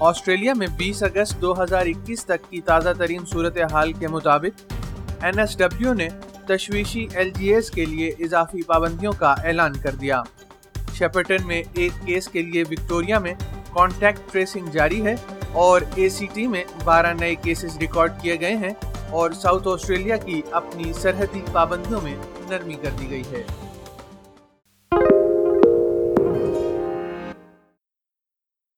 Australia में 20 अगस्त 2021 तक की ताज़ा तरीन सूरत हाल के मुताबिक NSW ने तशवीशी LGAs के लिए इजाफी पाबंदियों का ऐलान कर दिया। शेपर्टन में एक केस के लिए विक्टोरिया में कॉन्टैक्ट ट्रेसिंग जारी है और ACT में 12 नए केसेस रिकॉर्ड किए गए हैं और साउथ ऑस्ट्रेलिया की अपनी सरहदी पाबंदियों में नरमी कर दी गई है।